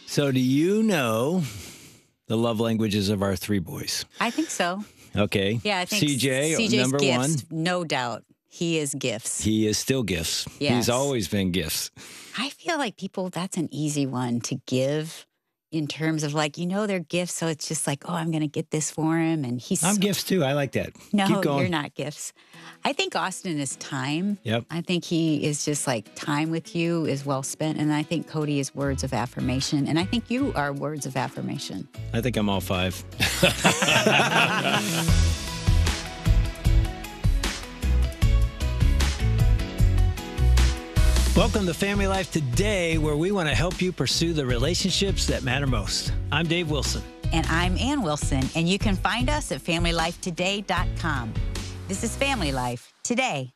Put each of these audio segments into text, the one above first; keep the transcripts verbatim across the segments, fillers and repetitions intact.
So do you know the love languages of our three boys? I think so. Okay. Yeah, I think C J, C J's number gifts, one. no doubt. He is gifts. He is still gifts. Yes. He's always been gifts. I feel like people, that's an easy one to give in terms of like, you know, they're gifts. So it's just like, oh, I'm going to get this for him. And he's I'm so... gifts too. I like that. No, Keep going. you're not gifts. I think Austin is time. Yep. I think he is just like time with you is well spent. And I think Cody is words of affirmation. And I think you are words of affirmation. I think I'm all five. Welcome to Family Life Today, where we want to help you pursue the relationships that matter most. I'm Dave Wilson. And I'm Ann Wilson, and you can find us at family life today dot com. This is Family Life Today.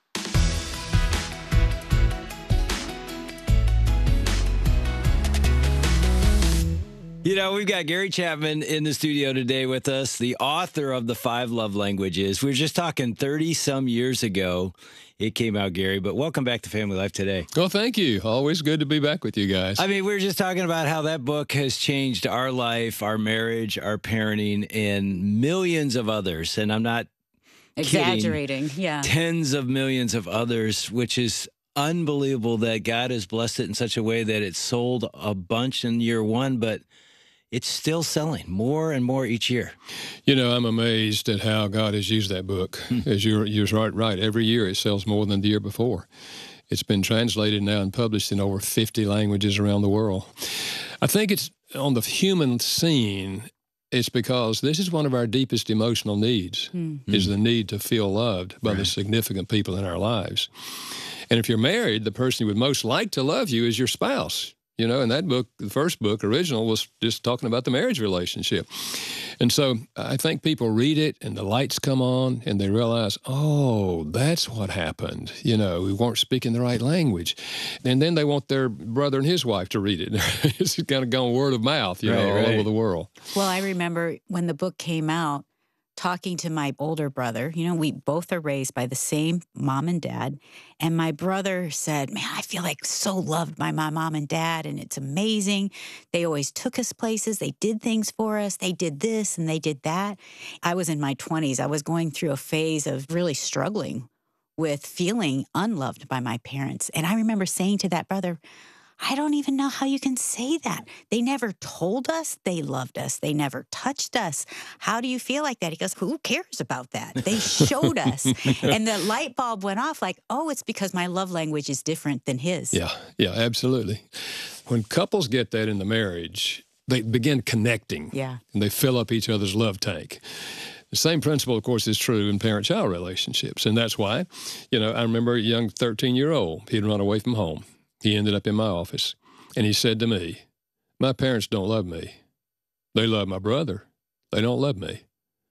You know, we've got Gary Chapman in the studio today with us, the author of The Five Love Languages. We were just talking thirty-some years ago. It came out, Gary, but welcome back to Family Life Today. Well, thank you. Always good to be back with you guys. I mean, we were just talking about how that book has changed our life, our marriage, our parenting, and millions of others. And I'm not Exaggerating, kidding. yeah. Tens of millions of others, which is unbelievable that God has blessed it in such a way that it sold a bunch in year one, but it's still selling more and more each year. You know, I'm amazed at how God has used that book. Hmm. As you're, you're right, right. Every year it sells more than the year before. It's been translated now and published in over fifty languages around the world. I think it's on the human scene, it's because this is one of our deepest emotional needs, hmm. is the need to feel loved by right. the significant people in our lives. And if you're married, the person who would most like to love you is your spouse. You know, and that book, the first book, original, was just talking about the marriage relationship. And so I think people read it and the lights come on and they realize, oh, that's what happened. You know, we weren't speaking the right language. And then they want their brother and his wife to read it. It's kind of gone word of mouth, you right, know, all right. over the world. Well, I remember when the book came out, talking to my older brother. You know, we both are raised by the same mom and dad. And my brother said, man, I feel like so loved by my mom and dad, and it's amazing. They always took us places. They did things for us. They did this and they did that. I was in my twenties. I was going through a phase of really struggling with feeling unloved by my parents. And I remember saying to that brother, I don't even know how you can say that. They never told us they loved us. They never touched us. How do you feel like that? He goes, who cares about that? They showed us. And the light bulb went off like, oh, it's because my love language is different than his. Yeah, yeah, absolutely. When couples get that in the marriage, they begin connecting. Yeah. And they fill up each other's love tank. The same principle, of course, is true in parent-child relationships. And that's why, you know, I remember a young thirteen-year-old. He'd run away from home. He ended up in my office, and he said to me, my parents don't love me. They love my brother. They don't love me.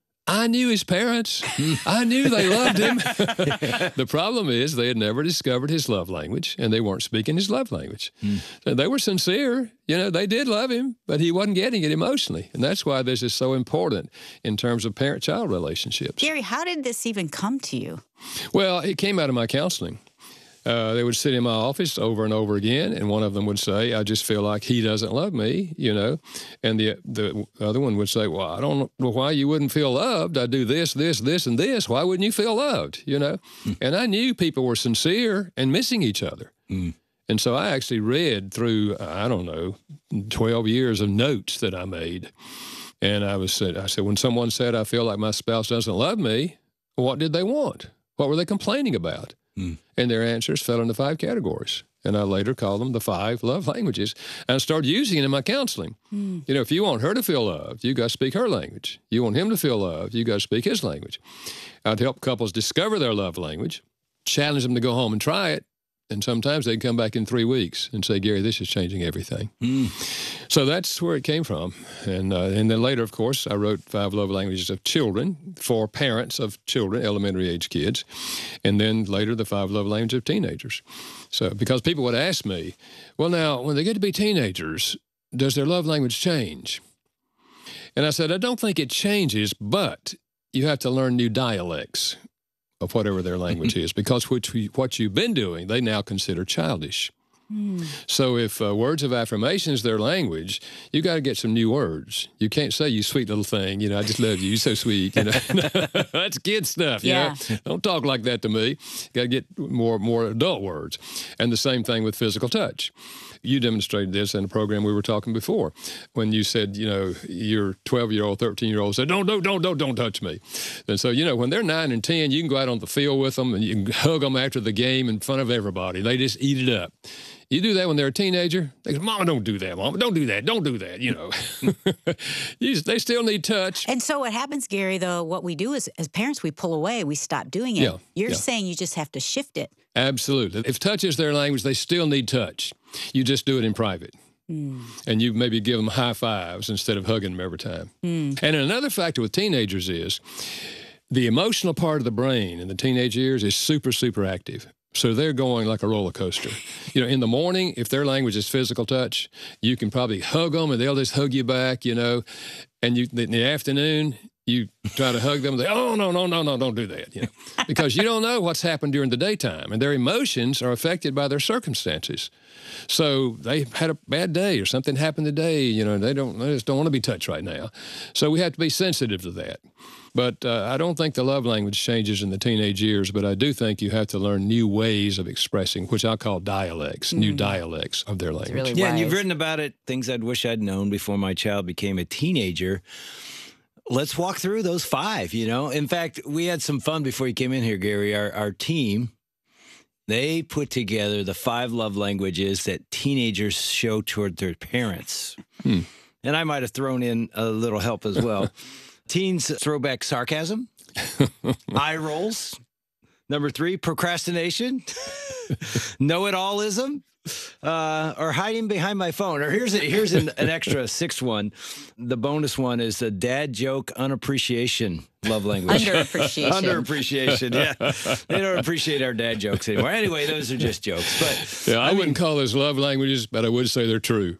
I knew his parents. I knew they loved him. The problem is they had never discovered his love language, and they weren't speaking his love language. Mm. So they were sincere. You know, they did love him, but he wasn't getting it emotionally. And that's why this is so important in terms of parent-child relationships. Gary, how did this even come to you? Well, it came out of my counseling. Uh, they would sit in my office over and over again, and one of them would say, I just feel like he doesn't love me, you know. And the the other one would say, well, I don't know why you wouldn't feel loved. I do this, this, this, and this. Why wouldn't you feel loved, you know? Mm. And I knew people were sincere and missing each other. Mm. And so I actually read through, I don't know, twelve years of notes that I made. And I was said, I said, when someone said, I feel like my spouse doesn't love me, what did they want? What were they complaining about? Mm. And their answers fell into five categories. And I later called them the five love languages. And I started using it in my counseling. Mm. You know, if you want her to feel loved, you got to speak her language. You want him to feel loved, you got to speak his language. I'd help couples discover their love language, challenge them to go home and try it. And sometimes they'd come back in three weeks and say, Gary, this is changing everything. Mm. So that's where it came from. And uh, and then later, of course, I wrote Five Love Languages of Children for parents of children, elementary age kids. And then later, the Five Love Languages of Teenagers. So because people would ask me, well, now, when they get to be teenagers, does their love language change? And I said, I don't think it changes, but you have to learn new dialects of whatever their language is, because what, we, what you've been doing, they now consider childish. Mm. So if uh, words of affirmation is their language, you got to get some new words. You can't say, you sweet little thing, you know, I just love you, you're so sweet, you know. That's kid stuff, you Yeah. know. Don't talk like that to me. Got to get more, more adult words. And the same thing with physical touch. You demonstrated this in a program we were talking before when you said, you know, your twelve-year-old, thirteen-year-old said, don't, don't, don't, don't, don't touch me. And so, you know, when they're nine and ten, you can go out on the field with them and you can hug them after the game in front of everybody. They just eat it up. You do that when they're a teenager, they go, Mama, don't do that, Mama, don't do that, don't do that, you know. you just, they still need touch. And so what happens, Gary, though, what we do is, as parents, we pull away, we stop doing it. Yeah, You're yeah. saying you just have to shift it. Absolutely. If touch is their language, they still need touch. You just do it in private. Mm. And you maybe give them high fives instead of hugging them every time. Mm. And another factor with teenagers is the emotional part of the brain in the teenage years is super, super active. So they're going like a roller coaster. You know, in the morning, if their language is physical touch, you can probably hug them and they'll just hug you back, you know. And you, in the afternoon, you try to hug them. They, oh, no, no, no, no, don't do that, you know. Because you don't know what's happened during the daytime. And their emotions are affected by their circumstances. So they had a bad day or something happened today, you know, they don't, they just don't want to be touched right now. So we have to be sensitive to that. But uh, I don't think the love language changes in the teenage years, but I do think you have to learn new ways of expressing, which I call dialects, mm. new dialects of their language. Really yeah, wise. and you've written about it, things I'd wish I'd known before my child became a teenager. Let's walk through those five, you know. In fact, we had some fun before you came in here, Gary. Our, our team, they put together the five love languages that teenagers show toward their parents. Hmm. And I might have thrown in a little help as well. Teens throw back sarcasm, eye rolls. Number three, procrastination, know-it-allism, uh, or hiding behind my phone. Or here's a, here's an, an extra sixth one. The bonus one is a dad joke unappreciation love language. Underappreciation. Underappreciation, yeah. They don't appreciate our dad jokes anymore. Anyway, those are just jokes. But yeah, I, I mean, wouldn't call those love languages, but I would say they're true.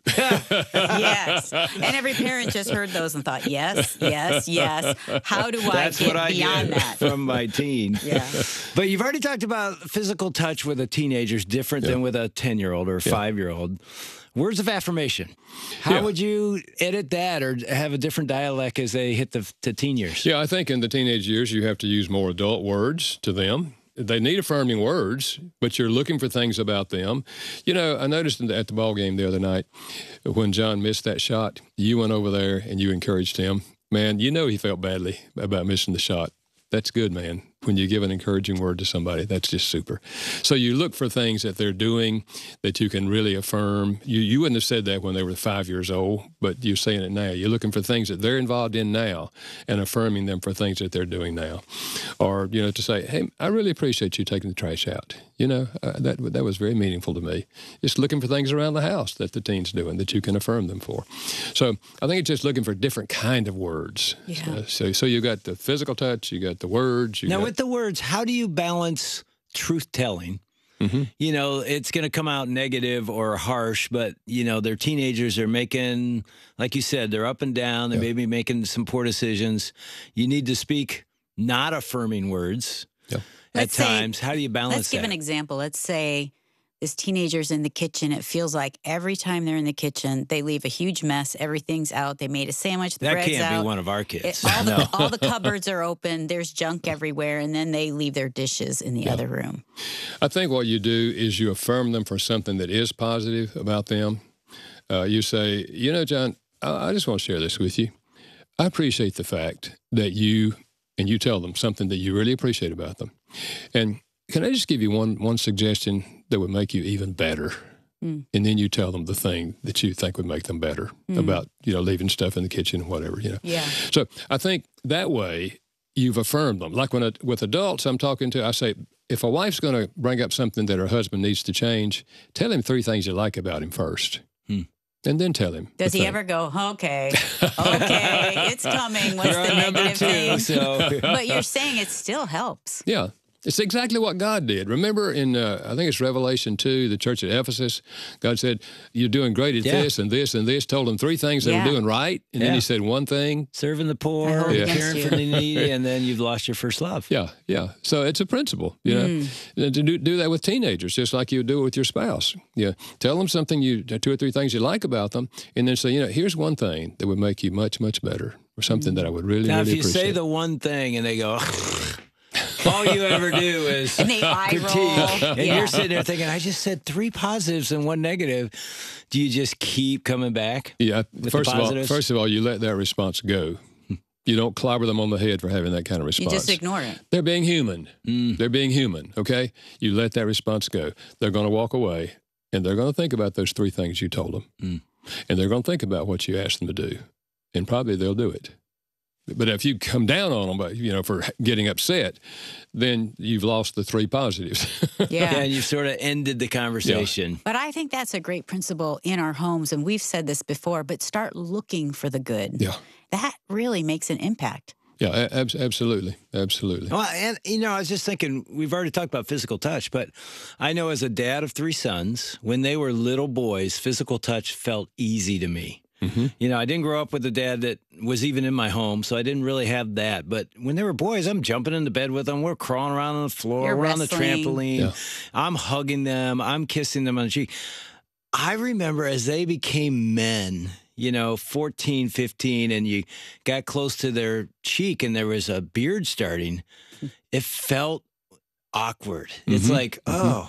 Yes. And every parent just heard those and thought, yes, yes, yes. How do I That's get what I beyond get that? from my teen. Yeah. But you've already talked about physical touch with a teenager is different Yeah. than with a ten-year-old or a Yeah. five-year-old. Words of affirmation. How Yeah. would you edit that or have a different dialect as they hit the, the teen years? Yeah, I think in the teenage years, you have to use more adult words to them. They need affirming words, but you're looking for things about them. You know, I noticed in the, at the ball game the other night when John missed that shot, you went over there and you encouraged him. Man, you know he felt badly about missing the shot. That's good, man. When you give an encouraging word to somebody, that's just super. So you look for things that they're doing that you can really affirm. You you wouldn't have said that when they were five years old, but you're saying it now. You're looking for things that they're involved in now and affirming them for things that they're doing now. Or, you know, to say, hey, I really appreciate you taking the trash out. You know, uh, that that was very meaningful to me. Just looking for things around the house that the teen's doing that you can affirm them for. So I think it's just looking for different kind of words. Yeah. Uh, so so you got the physical touch, you got the words. You Now, got, with the words, how do you balance truth telling? Mm-hmm. You know, it's going to come out negative or harsh, but, you know, they're teenagers. They're making, like you said, they're up and down. They Yeah. may be making some poor decisions. You need to speak not affirming words Yeah. at Let's say- times. How do you balance Let's give that? an example. Let's say this teenager's in the kitchen. It feels like every time they're in the kitchen, they leave a huge mess. Everything's out. They made a sandwich. The That bread's can't out. be one of our It- kids. all, the, No. all the cupboards are open. There's junk everywhere. And then they leave their dishes in the Yeah. other room. I think what you do is you affirm them for something that is positive about them. Uh, you say, you know, John, I, I just want to share this with you. I appreciate the fact that you, and you tell them something that you really appreciate about them. And can I just give you one one suggestion that would make you even better? Mm. And then you tell them the thing that you think would make them better mm. about, you know, leaving stuff in the kitchen and whatever, you know. Yeah. So I think that way you've affirmed them. Like when a, with adults I'm talking to, I say, if a wife's going to bring up something that her husband needs to change, tell him three things you like about him first. Hmm. And then tell him. Does he thing. ever go, okay, okay, it's coming. What's You're the on number negative two, thing? so. But you're saying it still helps. Yeah. It's exactly what God did. Remember in, uh, I think it's Revelation two, the church at Ephesus, God said, you're doing great at Yeah. this and this and this, told them three things they Yeah. were doing right. And Yeah. then he said one thing. Serving the I poor, hold Yeah. against caring you. for the needy, and then you've lost your first love. Yeah, yeah. So it's a principle, you know, and to do, do that with teenagers, just like you would do it with your spouse. Yeah, tell them something, you two or three things you like about them, and then say, you know, here's one thing that would make you much, much better, or something that I would really, Now, really if you appreciate. say the one thing and they go, all you ever do is And they eye critique, roll. and Yeah. you're sitting there thinking, I just said three positives and one negative. Do you just keep coming back? Yeah, the first of all, positives? first of all, you let that response go. You don't clobber them on the head for having that kind of You response. just ignore it. They're being human. They're being human, okay? You let that response go. They're going to walk away, and they're going to think about those three things you told them. Mm. And they're going to think about what you asked them to do, and probably they'll do it. But if you come down on them, by, you know, for getting upset, then you've lost the three positives. Yeah. Yeah, and you've sort of ended the conversation. But I think that's a great principle in our homes. And we've said this before, but start looking for the good. Yeah. That really makes an impact. Yeah, ab- absolutely, absolutely. Well, and you know, I was just thinking, we've already talked about physical touch, but I know as a dad of three sons, when they were little boys, physical touch felt easy to me. Mm-hmm. You know, I didn't grow up with a dad that was even in my home, so I didn't really have that. But when they were boys, I'm jumping into bed with them. We're crawling around on the floor. You're we're on the wrestling. trampoline. Yeah. I'm hugging them. I'm kissing them on the cheek. I remember as they became men, you know, fourteen, fifteen, and you got close to their cheek and there was a beard starting, it felt awkward. It's Mhm. like, oh.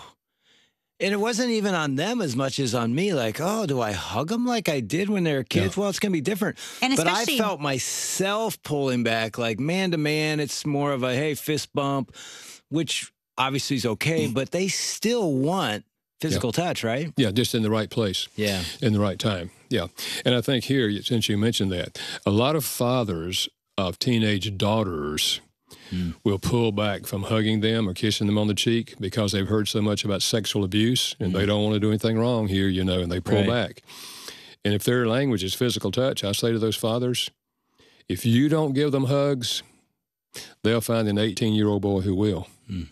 And it wasn't even on them as much as on me. Like, oh, do I hug them like I did when they were kids? Yeah. Well, it's going to be different. And But I especially- felt myself pulling back, like man to man. It's more of a, hey, fist bump, which obviously is okay, but they still want physical touch, right? Yeah, just in the right place. Yeah. In the right time. Yeah. And I think here, since you mentioned that, a lot of fathers of teenage daughters will pull back from hugging them or kissing them on the cheek because they've heard so much about sexual abuse and they don't want to do anything wrong here, you know, and they pull Right. back. And if their language is physical touch, I say to those fathers, if you don't give them hugs, they'll find an eighteen-year-old boy who will.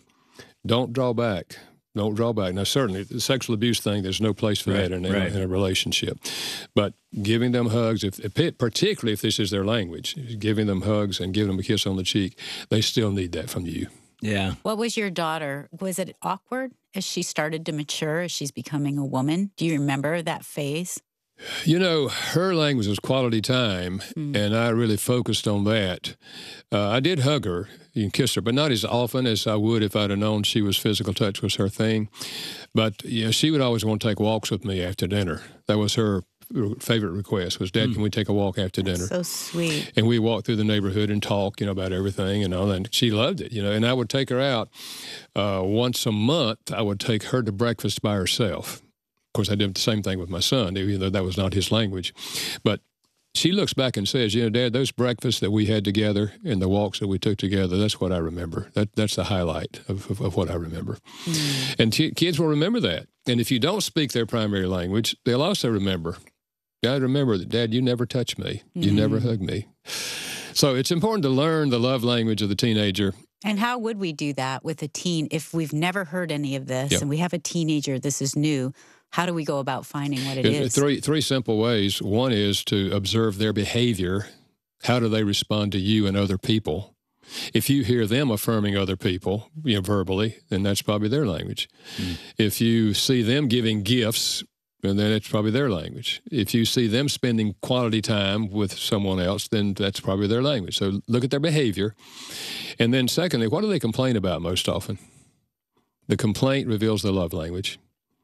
Don't draw back. Don't draw back. Now, certainly, the sexual abuse thing, there's no place for Right, that in, in, right. a, in a relationship. But giving them hugs, if, if particularly if this is their language, giving them hugs and giving them a kiss on the cheek, they still need that from you. Yeah. What was your daughter? Was it awkward as she started to mature, as she's becoming a woman? Do you remember that phase? You know, her language was quality time, and I really focused on that. Uh, I did hug her and kiss her, but not as often as I would if I'd have known she was physical touch was her thing. But, yeah, she would always want to take walks with me after dinner. That was her favorite request was, Dad, can we take a walk after dinner? So sweet. And we walked through the neighborhood and talk, you know, about everything and all that. And she loved it, you know. And I would take her out uh, once a month. I would take her to breakfast by herself. Of course, I did the same thing with my son, even though that was not his language. But she looks back and says, you know, Dad, those breakfasts that we had together and the walks that we took together, that's what I remember. That That's the highlight of, of, of what I remember. Mm. And t- kids will remember that. And if you don't speak their primary language, they'll also remember. I remember that, Dad, you never touched me. You mm-hmm. never hugged me. So it's important to learn the love language of the teenager. And how would we do that with a teen if we've never heard any of this Yep. and we have a teenager, this is new? How do we go about finding what it It- is? Three, three simple ways. One is to observe their behavior. How do they respond to you and other people? If you hear them affirming other people, you know, verbally, then that's probably their language. Mm. If you see them giving gifts, and then it's probably their language. If you see them spending quality time with someone else, then that's probably their language. So look at their behavior. And then secondly, what do they complain about most often? The complaint reveals the love language.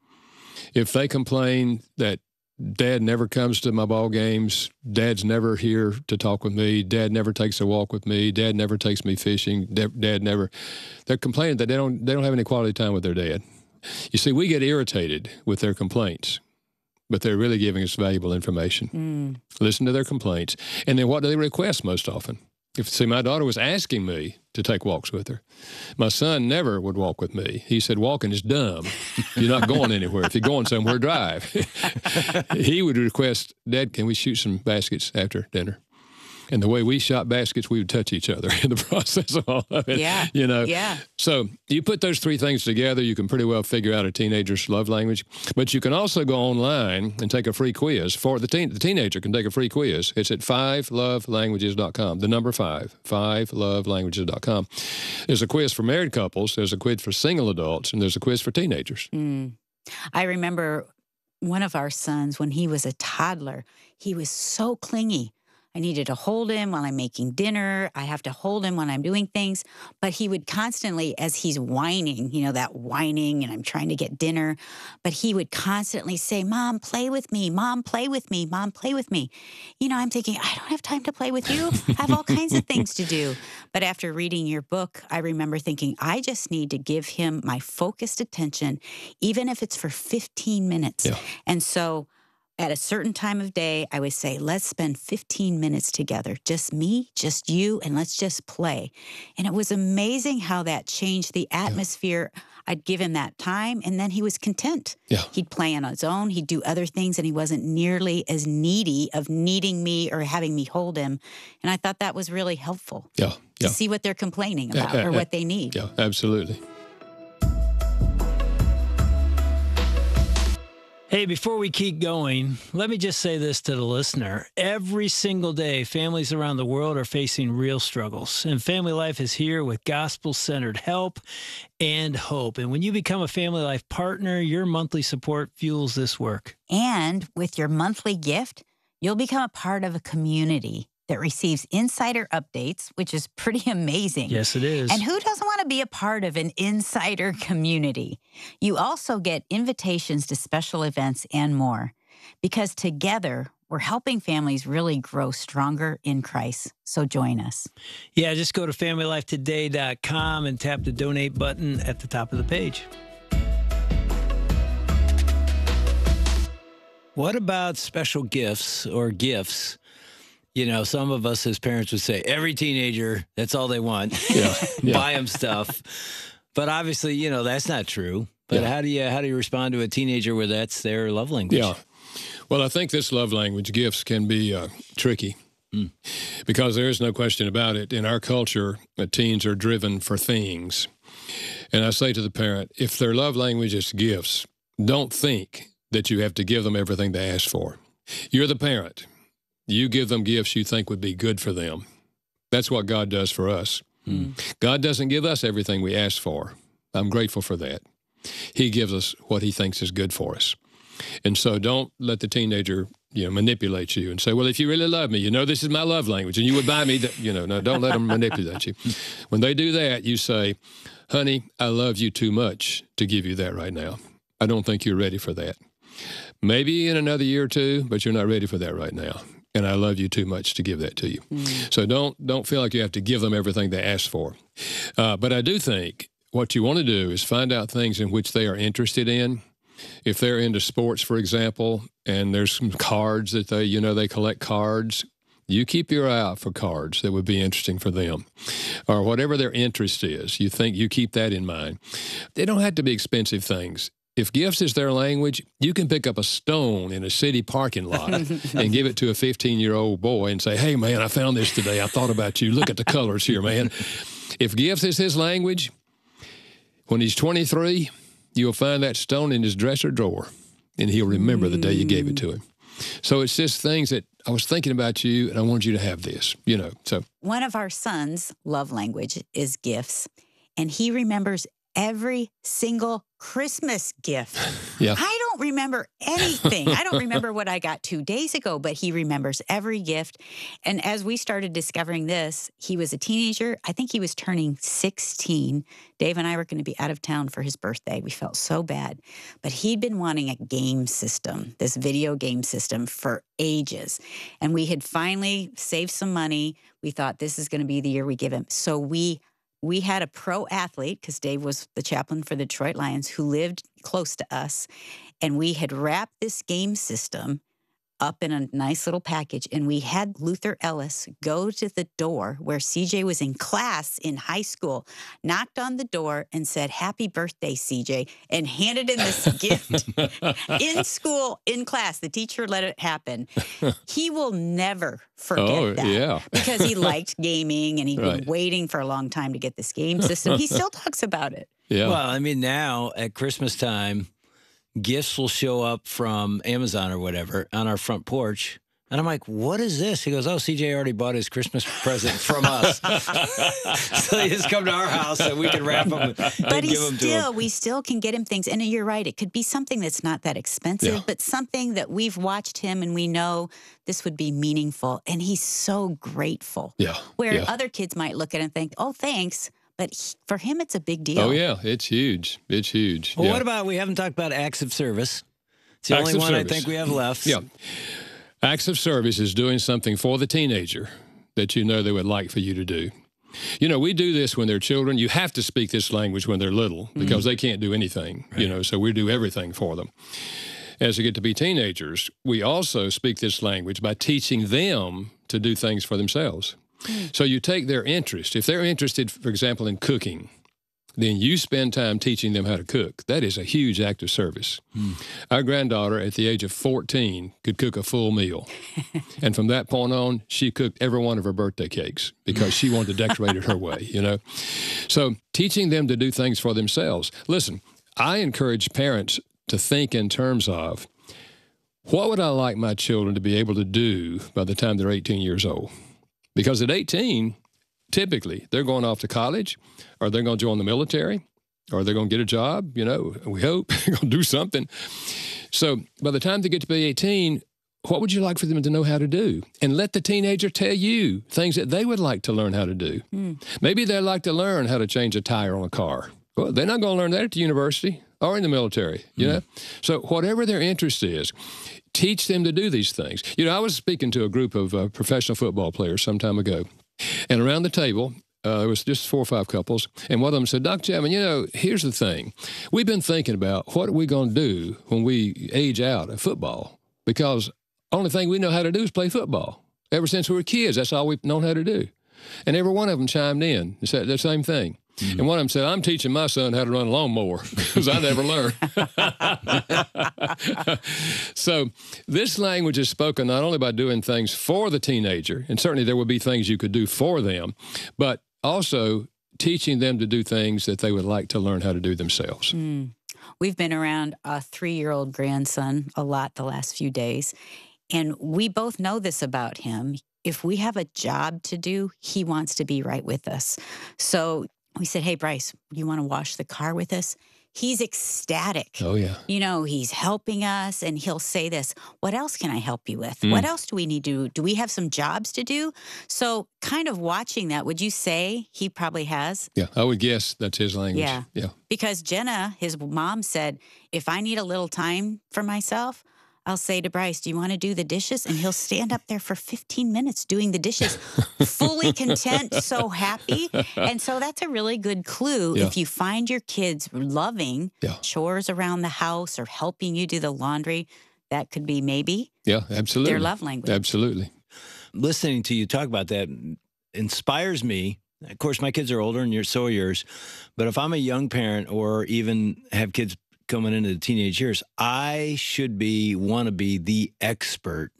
If they complain that Dad never comes to my ball games, Dad's never here to talk with me, Dad never takes a walk with me, Dad never takes me fishing, Dad never, they're complaining that they don't, they don't have any quality time with their dad. You see, we get irritated with their complaints, but they're really giving us valuable information. Mm. Listen to their complaints. And then what do they request most often? If see, my daughter was asking me to take walks with her. My son never would walk with me. He said, walking is dumb. You're not going anywhere. If you're going somewhere, drive. He would request, Dad, can we shoot some baskets after dinner? And the way we shot baskets, we would touch each other in the process of all of it. Yeah. You know? Yeah. So you put those three things together, you can pretty well figure out a teenager's love language. But you can also go online and take a free quiz for the teen. The teenager can take a free quiz. It's at five love languages dot com. The number five, five love languages dot com. There's a quiz for married couples, there's a quiz for single adults, and there's a quiz for teenagers. Mm. I remember one of our sons, when he was a toddler, he was so clingy. I needed to hold him while I'm making dinner. I have to hold him when I'm doing things. But he would constantly, as he's whining, you know, that whining, and I'm trying to get dinner, but he would constantly say, Mom, play with me. Mom, play with me. Mom, play with me. You know, I'm thinking, I don't have time to play with you. I have all kinds of things to do. But after reading your book, I remember thinking, I just need to give him my focused attention, even if it's for fifteen minutes. Yeah. And so at a certain time of day, I would say, let's spend fifteen minutes together, just me, just you, and let's just play. And it was amazing how that changed the atmosphere. Yeah. I'd give him that time, and then he was content. Yeah. He'd play on his own. He'd do other things, and he wasn't nearly as needy of needing me or having me hold him. And I thought that was really helpful. Yeah. To yeah. see what they're complaining about uh, uh, or what they need. Yeah, absolutely. Hey, before we keep going, let me just say this to the listener. Every single day, families around the world are facing real struggles, and Family Life is here with gospel-centered help and hope. And when you become a Family Life partner, your monthly support fuels this work. And with your monthly gift, you'll become a part of a community that receives insider updates, which is pretty amazing. Yes, it is. And who doesn't want to be a part of an insider community? You also get invitations to special events and more, because together we're helping families really grow stronger in Christ. So join us. Yeah, just go to family life today dot com and tap the donate button at the top of the page. What about special gifts or gifts? You know, some of us as parents would say, every teenager, that's all they want. Yeah, yeah. Buy them stuff. But obviously, you know, that's not true. But Yeah. how do you how do you respond to a teenager where that's their love language? Yeah. Well, I think this love language, gifts, can be uh, tricky mm. because there is no question about it. In our culture, uh, teens are driven for things. And I say to the parent, if their love language is gifts, don't think that you have to give them everything they ask for. You're the parent. You give them gifts you think would be good for them. That's what God does for us. Mm. God doesn't give us everything we ask for. I'm grateful for that. He gives us what he thinks is good for us. And so don't let the teenager, you know, manipulate you and say, well, if you really love me, you know, this is my love language and you would buy me that, you know, no, don't let them manipulate you. When they do that, you say, honey, I love you too much to give you that right now. I don't think you're ready for that. Maybe in another year or two, but you're not ready for that right now. And I love you too much to give that to you. Mm. So don't don't feel like you have to give them everything they ask for. Uh, but I do think what you want to do is find out things in which they are interested in. If they're into sports, for example, and there's some cards that they, you know, they collect cards, you keep your eye out for cards that would be interesting for them. Or whatever their interest is, you think you keep that in mind. They don't have to be expensive things. If gifts is their language, you can pick up a stone in a city parking lot and give it to a fifteen-year-old boy and say, hey, man, I found this today. I thought about you. Look at the colors here, man. If gifts is his language, when he's twenty-three, you'll find that stone in his dresser drawer, and he'll remember the day you gave it to him. So it's just things that I was thinking about you, and I wanted you to have this, you know. So one of our sons' love language is gifts, and he remembers every single Christmas gift. Yeah. I don't remember anything. I don't remember what I got two days ago, but he remembers every gift. And as we started discovering this, he was a teenager. I think he was turning sixteen. Dave and I were going to be out of town for his birthday. We felt so bad. But he'd been wanting a game system, this video game system, for ages. And we had finally saved some money. We thought this is going to be the year we give him. So we We had a pro athlete, because Dave was the chaplain for the Detroit Lions, who lived close to us. And we had wrapped this game system up in a nice little package. And we had Luther Ellis go to the door where C J was in class in high school, knocked on the door and said, "Happy birthday, C J," and handed in this gift in school, in class. The teacher let it happen. He will never forget oh, that yeah. because he liked gaming and he'd Right. been waiting for a long time to get this game system. He still talks about it. Yeah. Well, I mean, now at Christmas time, gifts will show up from Amazon or whatever on our front porch. And I'm like, "What is this?" He goes, "Oh, C J already bought his Christmas present from us." So they just come to our house and we can wrap them and But he give them to still, him. we still can get him things. And you're right, it could be something that's not that expensive, Yeah. but something that we've watched him and we know this would be meaningful. And he's so grateful. Yeah. Where yeah. other kids might look at it and think, "Oh, thanks." But he, for him, it's a big deal. Oh, yeah. It's huge. It's huge. Well, yeah. what about, we haven't talked about acts of service. It's the Acts only of one I service. think we have left. Yeah. Acts of service is doing something for the teenager that you know they would like for you to do. You know, we do this when they're children. You have to speak this language when they're little because mm. they can't do anything, right. you know, so we do everything for them. As they get to be teenagers, we also speak this language by teaching them to do things for themselves. Mm. So you take their interest. If they're interested, for example, in cooking, then you spend time teaching them how to cook. That is a huge act of service. Mm. Our granddaughter, at the age of fourteen, could cook a full meal. And from that point on, she cooked every one of her birthday cakes because she wanted to decorate it her way, you know. So teaching them to do things for themselves. Listen, I encourage parents to think in terms of, what would I like my children to be able to do by the time they're eighteen years old? Because at eighteen, typically, they're going off to college, or they're going to join the military, or they're going to get a job, you know, we hope, they're going to do something. So by the time they get to be eighteen, what would you like for them to know how to do? And let the teenager tell you things that they would like to learn how to do. Mm. Maybe they'd like to learn how to change a tire on a car. Well, they're not going to learn that at the university or in the military, you mm. know? So whatever their interest is, teach them to do these things. You know, I was speaking to a group of uh, professional football players some time ago. And around the table, uh, there was just four or five couples, and one of them said, "Doctor Chapman, you know, here's the thing. We've been thinking about what are we going to do when we age out of football, because only thing we know how to do is play football. Ever since we were kids, that's all we've known how to do." And every one of them chimed in and said the same thing. Mm-hmm. And one of them said, "I'm teaching my son how to run a lawnmower because I never learned." So this language is spoken not only by doing things for the teenager, and certainly there would be things you could do for them, but also teaching them to do things that they would like to learn how to do themselves. Mm. We've been around a three-year-old grandson a lot the last few days, and we both know this about him. If we have a job to do, he wants to be right with us. So we said, "Hey, Bryce, you want to wash the car with us?" He's ecstatic. Oh, yeah. You know, he's helping us, and he'll say this, "What else can I help you with? Mm. What else do we need to do? Do we have some jobs to do?" So kind of watching that, would you say he probably has? Yeah, I would guess that's his language. Yeah. Yeah. Because Jenna, his mom, said, if I need a little time for myself, I'll say to Bryce, "Do you want to do the dishes?" And he'll stand up there for fifteen minutes doing the dishes, fully content, so happy. And so that's a really good clue. Yeah. If you find your kids loving yeah. chores around the house or helping you do the laundry, that could be maybe yeah, absolutely. their love language. Absolutely. Listening to you talk about that inspires me. Of course, my kids are older, and you're, so are yours. But if I'm a young parent or even have kids coming into the teenage years, I should be, want to be the expert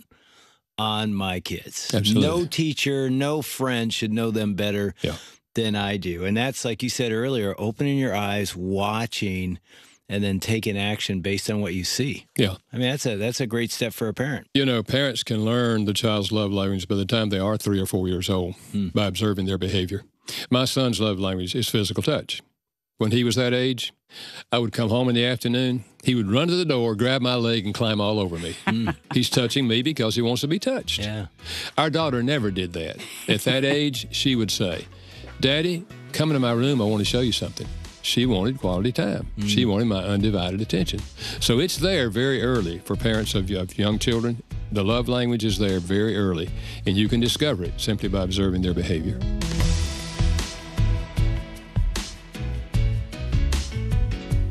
on my kids. Absolutely. No teacher, no friend should know them better yeah. than I do. And that's, like you said earlier, opening your eyes, watching, and then taking action based on what you see. Yeah. I mean, that's a, that's a great step for a parent. You know, parents can learn the child's love language by the time they are three or four years old hmm. by observing their behavior. My son's love language is physical touch. When he was that age, I would come home in the afternoon. He would run to the door, grab my leg, and climb all over me. Mm. He's touching me because he wants to be touched. Yeah. Our daughter never did that. At that age, she would say, "Daddy, come into my room. I want to show you something." She wanted quality time. Mm. She wanted my undivided attention. So it's there very early for parents of, of young children. The love language is there very early, and you can discover it simply by observing their behavior.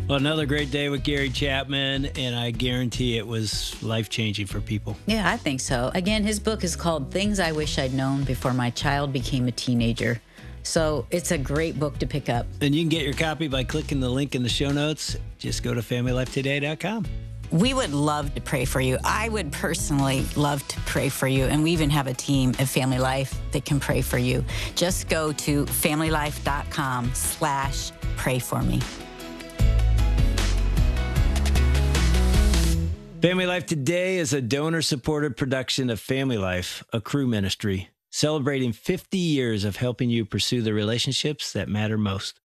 Well, another great day with Gary Chapman, and I guarantee it was life-changing for people. Yeah, I think so. Again, his book is called Things I Wish I'd Known Before My Child Became a Teenager. So it's a great book to pick up. And you can get your copy by clicking the link in the show notes. Just go to family life today dot com. We would love to pray for you. I would personally love to pray for you. And we even have a team at Family Life that can pray for you. Just go to family life dot com slash pray for me. Family Life Today is a donor-supported production of Family Life, a Cru ministry, celebrating fifty years of helping you pursue the relationships that matter most.